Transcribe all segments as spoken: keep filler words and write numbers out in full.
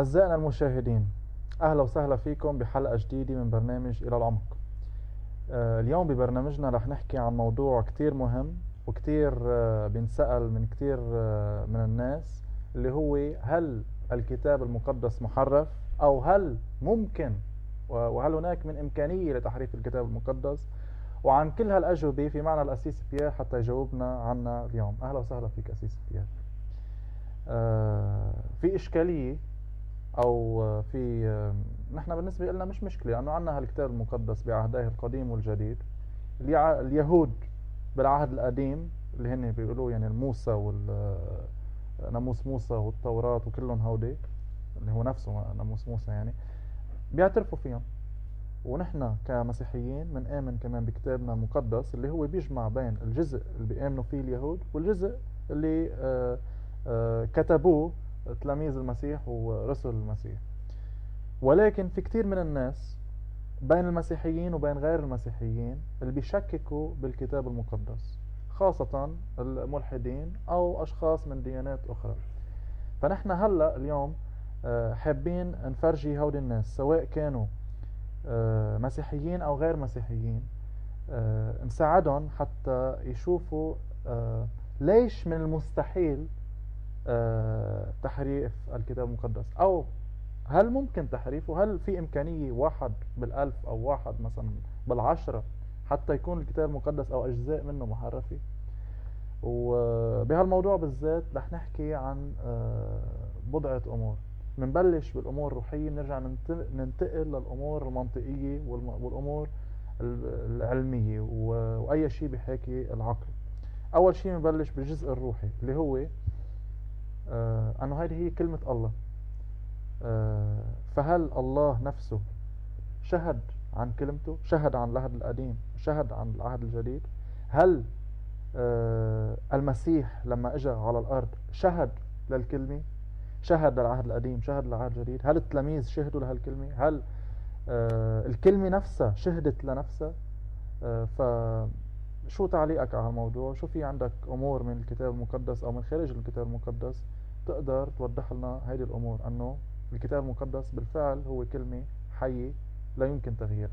أعزائنا المشاهدين، أهلا وسهلا فيكم بحلقة جديدة من برنامج إلى العمق. آه، اليوم ببرنامجنا رح نحكي عن موضوع كتير مهم وكتير آه، بينسأل من كتير آه، من الناس، اللي هو هل الكتاب المقدس محرف، أو هل ممكن وهل هناك من إمكانية لتحريف الكتاب المقدس؟ وعن كل هالأجوبة في معنا الأسيس بيير حتى يجاوبنا عنها اليوم. أهلا وسهلا فيك أسيس بيير. آه، في إشكالية او في نحن بالنسبه لنا مش مشكله، لانه عندنا هالكتاب المقدس بعهديه القديم والجديد. اليهود بالعهد القديم اللي هن بيقولوا يعني موسى والناموس موسى والتوراة وكلهم هودي اللي هو نفسه ناموس موسى، يعني بيعترفوا فيهم. ونحن كمسيحيين بنآمن كمان بكتابنا المقدس اللي هو بيجمع بين الجزء اللي بيآمنوا فيه اليهود والجزء اللي آآ آآ كتبوه تلاميذ المسيح ورسل المسيح. ولكن في كتير من الناس بين المسيحيين وبين غير المسيحيين اللي بيشككوا بالكتاب المقدس، خاصة الملحدين أو أشخاص من ديانات أخرى. فنحن هلأ اليوم حابين نفرجي هودي الناس، سواء كانوا مسيحيين أو غير مسيحيين، نساعدهم حتى يشوفوا ليش من المستحيل تحريف الكتاب المقدس، أو هل ممكن تحريفه؟ هل في إمكانية واحد بالألف أو واحد مثلا بالعشرة حتى يكون الكتاب المقدس أو أجزاء منه محرفة؟ وبهالموضوع بالذات رح نحكي عن بضعة أمور. منبلش بالأمور الروحية، بنرجع ننتقل للأمور المنطقية والأمور العلمية وأي شيء بحكي العقل. أول شيء نبلش بالجزء الروحي اللي هو آه أنه هذه هي كلمة الله. آه فهل الله نفسه شهد عن كلمته؟ شهد عن العهد القديم، شهد عن العهد الجديد. هل آه المسيح لما اجى على الأرض شهد للكلمة؟ شهد للعهد القديم، شهد للعهد الجديد. هل التلاميذ شهدوا لهالكلمة؟ هل آه الكلمة نفسها شهدت لنفسها؟ آه فشو تعليقك على الموضوع؟ شو في عندك أمور من الكتاب المقدس أو من خارج الكتاب المقدس تقدر توضح لنا هذه الأمور، أنه الكتاب المقدس بالفعل هو كلمة حية لا يمكن تغييرها؟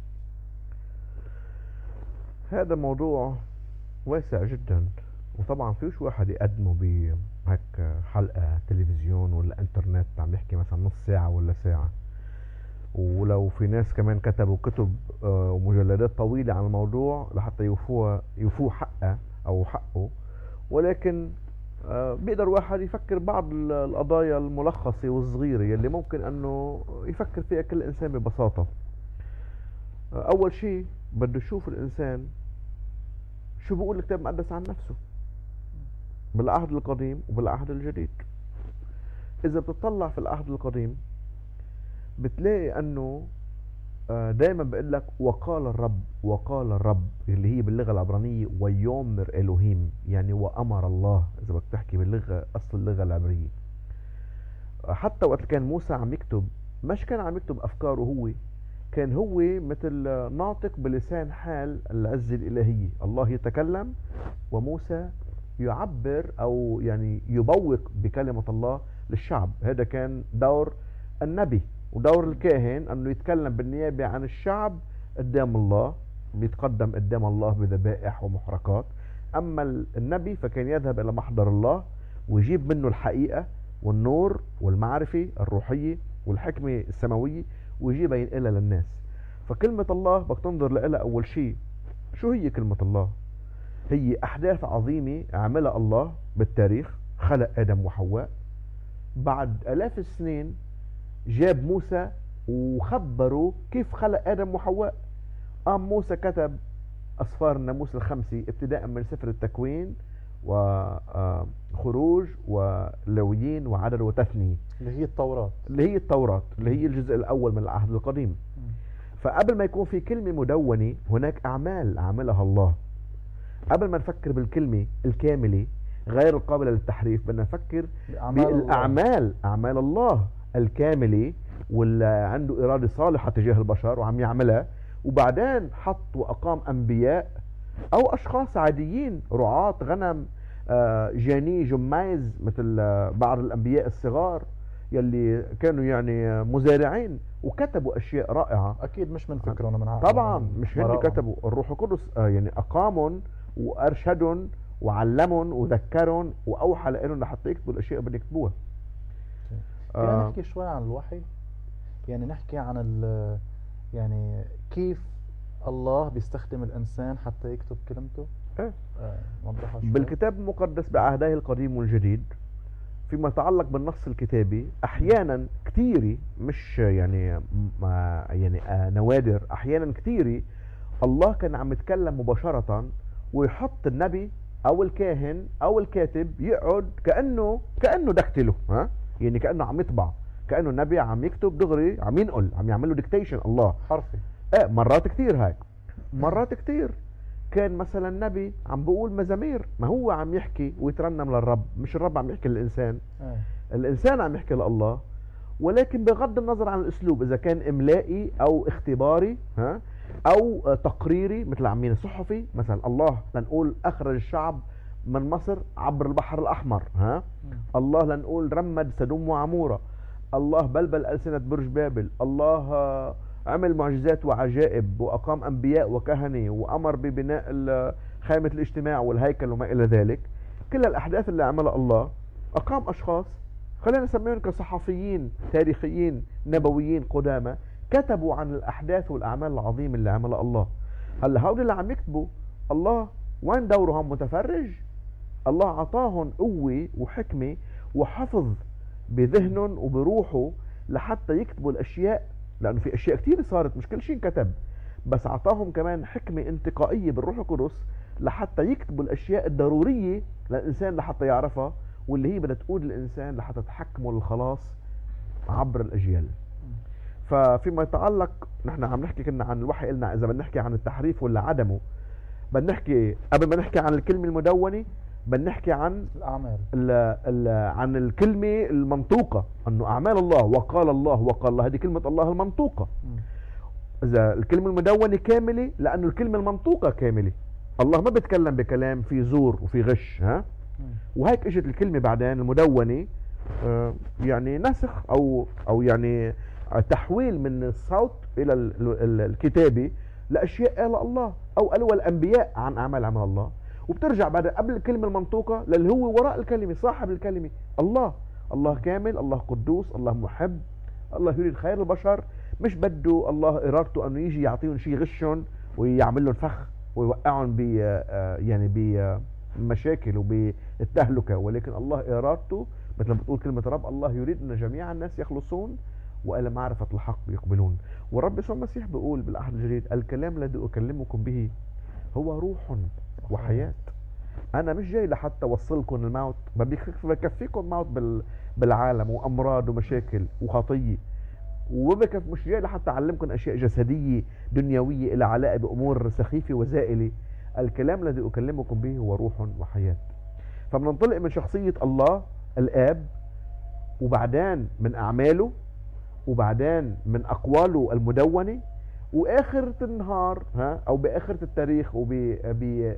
هذا موضوع واسع جدا، وطبعا فيش واحد يقدمه بهيك حلقة تلفزيون ولا انترنت عم يحكي مثلا نص ساعة ولا ساعة. ولو في ناس كمان كتبوا كتب ومجلدات طويلة عن الموضوع لحتى يوفوه يوفوه حقه أو حقه، ولكن بيقدر واحد يفكر بعض القضايا الملخصة والصغيرة يلي ممكن أنه يفكر فيها كل إنسان ببساطة. أول شيء بده يشوف الإنسان شو بيقول الكتاب المقدس عن نفسه بالعهد القديم وبالعهد الجديد. إذا بتطلع في العهد القديم بتلاقي أنه دائما بقول لك وقال الرب، وقال الرب اللي هي باللغة العبرانية ويومر إلهيم، يعني وأمر الله إذا بدك تحكي باللغة أصل اللغة العبرية. حتى وقت كان موسى عم يكتب مش كان عم يكتب أفكاره هو، كان هو مثل ناطق بلسان حال العزة الإلهية. الله يتكلم وموسى يعبر أو يعني يبوق بكلمة الله للشعب. هذا كان دور النبي ودور الكاهن، أنه يتكلم بالنيابة عن الشعب قدام الله، بيتقدم قدام الله بذبائح ومحرقات. أما النبي فكان يذهب إلى محضر الله ويجيب منه الحقيقة والنور والمعرفة الروحية والحكمة السماوية ويجيبها ينقلها للناس. فكلمة الله بدك تنظر لها أول شيء شو هي كلمة الله؟ هي أحداث عظيمة عملها الله بالتاريخ. خلق آدم وحواء، بعد آلاف السنين جاب موسى وخبروا كيف خلق آدم وحواء. قام موسى كتب أسفار الناموس الخمسة ابتداء من سفر التكوين وخروج ولويين وعدد وتثنية، اللي هي التوراة اللي هي التوراة اللي هي الجزء الأول من العهد القديم. فقبل ما يكون في كلمة مدونة هناك أعمال عملها الله. قبل ما نفكر بالكلمة الكاملة غير القابلة للتحريف بدنا نفكر بالأعمال، أعمال الله الكاملة واللي عنده إرادة صالحة تجاه البشر وعم يعملها. وبعدين حط وأقام أنبياء أو أشخاص عاديين، رعاة غنم، جاني جمايز مثل بعض الأنبياء الصغار، يلي كانوا يعني مزارعين وكتبوا اشياء رائعه. اكيد مش من فكرهم، من عقلهم، طبعا من مش هن مرائهم. كتبوا، الروح القدس آه، يعني اقامهم وارشدهم وعلمهم وذكرهم واوحى لهم لحتى يكتبوا الاشياء اللي بيكتبوها. فينا آه نحكي شوي عن الوحي، يعني نحكي عن ال يعني كيف الله بيستخدم الانسان حتى يكتب كلمته. إيه؟ آه، نوضحها شوي. بالكتاب المقدس بعهديه القديم والجديد فيما يتعلق بالنص الكتابي احيانا كثيري، مش يعني ما يعني آه نوادر، احيانا كثيري الله كان عم يتكلم مباشرة ويحط النبي او الكاهن او الكاتب يقعد كانه كانه دكتله، ها يعني كانه عم يطبع، كانه النبي عم يكتب دغري، عم ينقل، عم يعمل له ديكتيشن الله حرفي. ايه مرات كتير هاي، مرات كتير كان مثلا النبي عم بقول مزامير، ما هو عم يحكي ويترنم للرب، مش الرب عم يحكي للإنسان، آه. الإنسان عم يحكي لله، ولكن بغض النظر عن الأسلوب، إذا كان إملائي أو اختباري، ها أو تقريري مثل عمين صحفي، مثلا الله لنقول أخرج الشعب من مصر عبر البحر الأحمر، ها م. الله لنقول رمد سدوم وعمورة، الله بلبل ألسنة برج بابل، الله عمل معجزات وعجائب وأقام أنبياء وكهنة وأمر ببناء خيمة الاجتماع والهيكل وما إلى ذلك. كل الأحداث اللي عملها الله أقام أشخاص خلينا نسميهم كصحفيين تاريخيين نبويين قدامى، كتبوا عن الأحداث والأعمال العظيمة اللي عملها الله. هلا هؤلاء اللي عم يكتبوا الله وين دورهم؟ متفرج؟ الله عطاهم قوة وحكمة وحفظ بذهنهم وبروحه لحتى يكتبوا الأشياء، لأنه في أشياء كتير صارت مش كل شيء انكتب، بس عطاهم كمان حكمة انتقائية بالروح القدس لحتى يكتبوا الأشياء الضرورية للإنسان لحتى يعرفها، واللي هي بدها تقود الإنسان لحتى تحكمه للخلاص عبر الأجيال. ففيما يتعلق نحن عم نحكي كنا عن الوحي، قلنا إذا بدنا نحكي عن التحريف ولا عدمه، بدنا نحكي قبل ما نحكي عن الكلمة المدونة بدنا نحكي عن الأعمال، ال ال عن الكلمة المنطوقة، أنه أعمال الله وقال الله وقال الله، هذه كلمة الله المنطوقة. م. إذا الكلمة المدونة كاملة لأنه الكلمة المنطوقة كاملة، الله ما بيتكلم بكلام في زور وفي غش، ها م. وهيك اجت الكلمة بعدين المدونة، آه يعني نسخ أو أو يعني تحويل من الصوت إلى الكتابة لأشياء قال الله أو قالوا الأنبياء عن أعمال عمل الله، وبترجع بعد قبل الكلمة المنطوقة للي هو وراء الكلمة صاحب الكلمة الله. الله كامل، الله قدوس، الله محب، الله يريد خير البشر، مش بده الله إرادته أنه يجي يعطيهم شيء غشهم ويعمل لهم فخ ويوقعهم ب يعني بمشاكل وبالتهلكة، ولكن الله إرادته مثل ما بتقول كلمة رب، الله يريد أن جميع الناس يخلصون وإلى معرفة الحق يقبلون. والرب يسوع المسيح بيقول بالعهد الجديد الكلام الذي أكلمكم به هو روح وحياة. أنا مش جاي لحتى أوصلكم الموت، بكفيكم موت بالعالم وأمراض ومشاكل وخطية، وبكف مش جاي لحتى أعلمكم أشياء جسدية دنيوية إلى علاقة بأمور سخيفة وزائلة. الكلام الذي أكلمكم به هو روح وحياة. فبننطلق من شخصية الله الآب، وبعدين من أعماله، وبعدين من أقواله المدونة، وآخرة النهار ها أو بآخرة التاريخ وبملء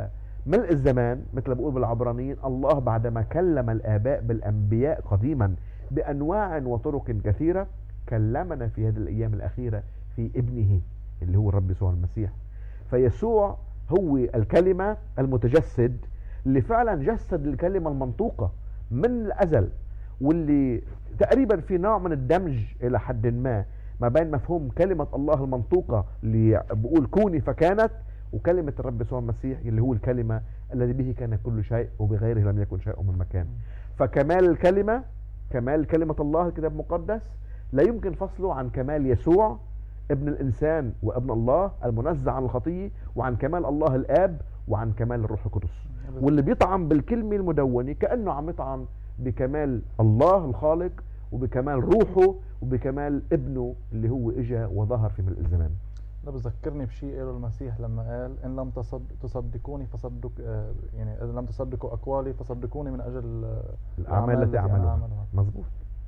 الزمان مثل ما بقول بالعبرانيين، الله بعدما كلم الآباء بالأنبياء قديما بأنواع وطرق كثيرة كلمنا في هذه الأيام الأخيرة في ابنه اللي هو الرب يسوع المسيح. فيسوع هو الكلمة المتجسد اللي فعلا جسد الكلمة المنطوقة من الأزل، واللي تقريبا في نوع من الدمج إلى حد ما ما بين مفهوم كلمة الله المنطوقة اللي بقول كوني فكانت، وكلمة الرب يسوع المسيح اللي هو الكلمة الذي به كان كل شيء وبغيره لم يكن شيء من مكان. فكمال الكلمة، كمال كلمة الله الكتاب المقدس لا يمكن فصله عن كمال يسوع ابن الإنسان وابن الله المنزه عن الخطية، وعن كمال الله الآب، وعن كمال الروح القدس. واللي بيطعم بالكلمة المدونة كأنه عم يطعم بكمال الله الخالق وبكمال روحه وبكمال ابنه اللي هو اجا وظهر في ملء الزمان. ده بذكرني بشيء قاله المسيح لما قال ان لم تصدقوني فصدق يعني اذا لم تصدقوا اقوالي فصدقوني من اجل الاعمال التي اعملها. مظبوط.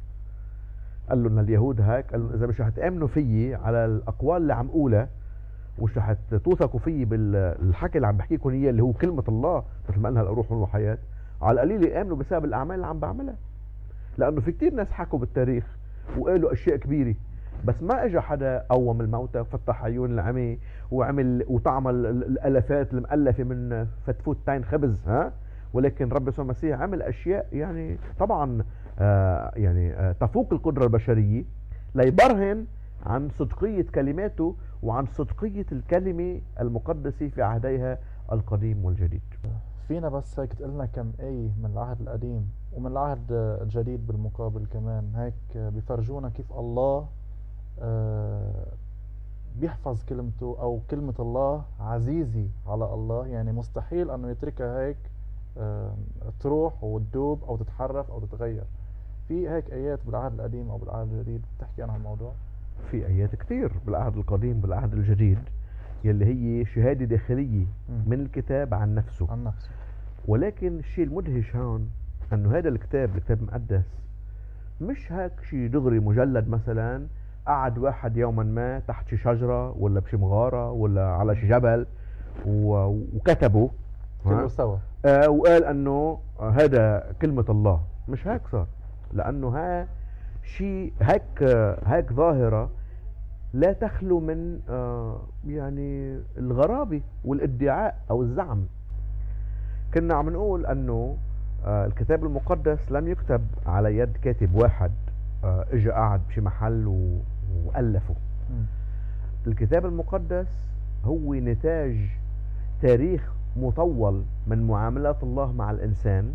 قال له ان اليهود هيك، قال له اذا مش هتامنوا فيي على الاقوال اللي عم اقولها ومش هتوثقوا فيي بالحكي اللي عم بحكيكم اياه اللي هو كلمه الله مثل ما قالها الروح والحياه، على القليل يامنوا بسبب الاعمال اللي عم بعملها. لانه في كتير ناس حكوا بالتاريخ وقالوا اشياء كبيره، بس ما اجى حدا قوم الموتى وفتح عيون العمي وعمل وطعم ال- ال- الالافات المؤلفه من فتفوتين خبز، ها. ولكن رب يسوع المسيح عمل اشياء يعني طبعا آه يعني آه تفوق القدره البشريه، ليبرهن عن صدقيه كلماته وعن صدقيه الكلمه المقدسه في عهديها القديم والجديد. فينا بس هيك تقلنا كم آية من العهد القديم ومن العهد الجديد بالمقابل كمان، هيك بيفرجونا كيف الله آه، بيحفظ كلمته، أو كلمة الله عزيزة على الله، يعني مستحيل أنه يتركها هيك آه، تروح وتدوب أو تتحرف أو تتغير. في هيك آيات بالعهد القديم أو بالعهد الجديد بتحكي عن هالموضوع. في ايات كتير بالعهد القديم بالعهد الجديد يلي هي شهاده داخليه مم. من الكتاب عن نفسه. عن نفسه. ولكن الشيء المدهش هون انه هذا الكتاب الكتاب المقدس مش هيك شيء دغري مجلد مثلا قعد واحد يوما ما تحت شي شجره ولا بشي مغاره ولا على شي جبل و- وكتبه، كله ها؟ سوا. آه وقال انه آه هذا كلمه الله. مش هيك صار، لانه ها شيء هيك آه هيك ظاهره لا تخلو من آه يعني الغرابه والادعاء او الزعم. كنا عم نقول انه آه الكتاب المقدس لم يكتب على يد كاتب واحد آه اجى قعد بشي محل و- والفه. مم. الكتاب المقدس هو نتاج تاريخ مطول من معاملات الله مع الانسان،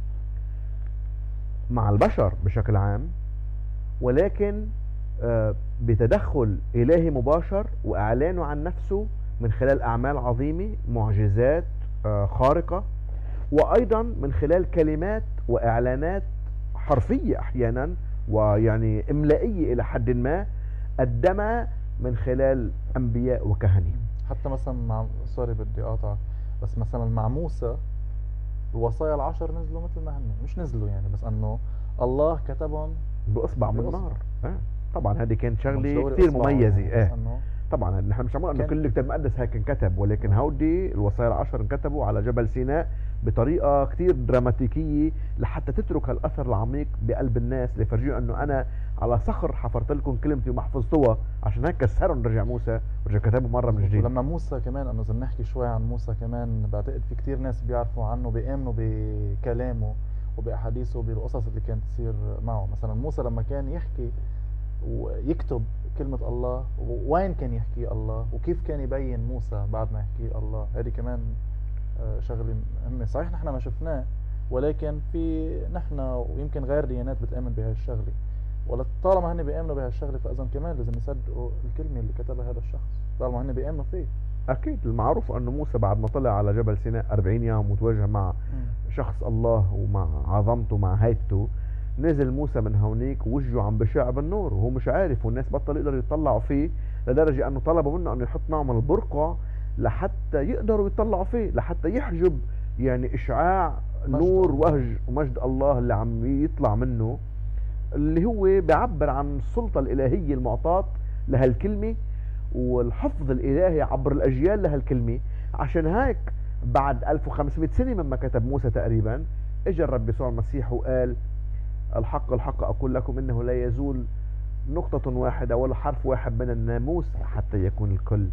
مع البشر بشكل عام، ولكن آه بتدخل الهي مباشر واعلانه عن نفسه من خلال اعمال عظيمه، معجزات آه خارقه، وايضا من خلال كلمات واعلانات حرفيه احيانا ويعني املائيه الى حد ما قدمها من خلال انبياء وكهنه. حتى مثلا مع سوري بدي اقاطعك، بس مثلا مع موسى الوصايا العشر نزلوا مثل ما هن، مش نزلوا يعني، بس انه الله كتبهم باصبع من بإصبع. نار. آه. طبعا هذه كانت مش شغله ضروري كثير إصبعهم مميزه. يعني، اه بس انه طبعا نحن مش عم نقول انه كان- كل الكتاب المقدس هيك انكتب، ولكن نعم. هودي الوصايا العشر انكتبوا على جبل سيناء بطريقه كثير دراماتيكيه لحتى تترك هالاثر العميق بقلب الناس، ليفرجيهم انه انا على صخر حفرت لكم كلمتي وما حفظتوها، عشان هيك كسرهم رجع موسى ورجع كتبوا مره من جديد. ولما موسى كمان، انه اذا نحكي شوي عن موسى كمان، بعتقد في كتير ناس بيعرفوا عنه بيامنوا بكلامه وباحاديثه وبالقصص اللي كانت تصير معه. مثلا موسى لما كان يحكي ويكتب كلمة الله، وين كان يحكي الله وكيف كان يبين موسى بعد ما يحكي الله، هذه كمان آه، شغلة مهمة. صحيح نحن ما شفناه، ولكن في نحن ويمكن غير ديانات بتآمن بهاي الشغلة، ولا طالما هن بيآمنوا بهاي الشغلة فإذا كمان لازم يصدقوا الكلمة اللي كتبها هذا الشخص طالما هن بيآمنوا فيه. اكيد المعروف انه موسى بعد ما طلع على جبل سيناء أربعين يوم وتواجه مع شخص الله ومع عظمته مع هيبته، نزل موسى من هونيك ووجهه عم بشع بالنور وهو مش عارف، والناس بطل يقدروا يطلعوا فيه، لدرجة انه طلبوا منه انه يحط نوع من البرقع لحتى يقدروا يطلعوا فيه، لحتى يحجب يعني اشعاع مجد نور الله. وهج ومجد الله اللي عم يطلع منه، اللي هو بيعبر عن السلطة الالهية المعطاة لهالكلمة والحفظ الالهي عبر الاجيال لهالكلمة. عشان هيك بعد ألف وخمسمائة سنة مما كتب موسى تقريبا، اجى الرب يسوع المسيح وقال الحق الحق اقول لكم انه لا يزول نقطة واحدة ولا حرف واحد من الناموس حتى يكون الكل.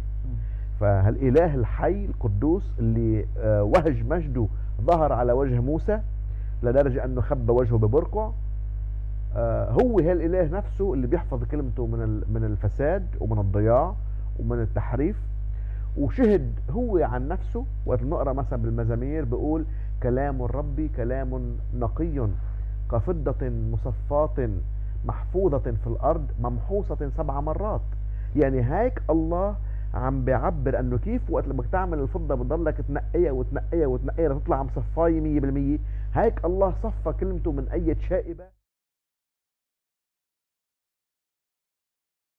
فهالاله الحي القدوس اللي آه، وهج مجده ظهر على وجه موسى لدرجة انه خبى وجهه ببرقع، آه، هو هالاله نفسه اللي بيحفظ كلمته من ال- من الفساد ومن الضياع ومن التحريف. وشهد هو عن نفسه وقت نقرا مثلا بالمزامير بيقول كلام الرب كلام نقي كفضة مصفاة محفوظة في الأرض ممحوصة سبع مرات. يعني هيك الله عم بيعبر انه كيف وقت لما تعمل الفضة بتضلك تنقيها وتنقيها وتنقيها لتطلع مصفاية مية بالمية، هيك الله صفى كلمته من اي شائبة.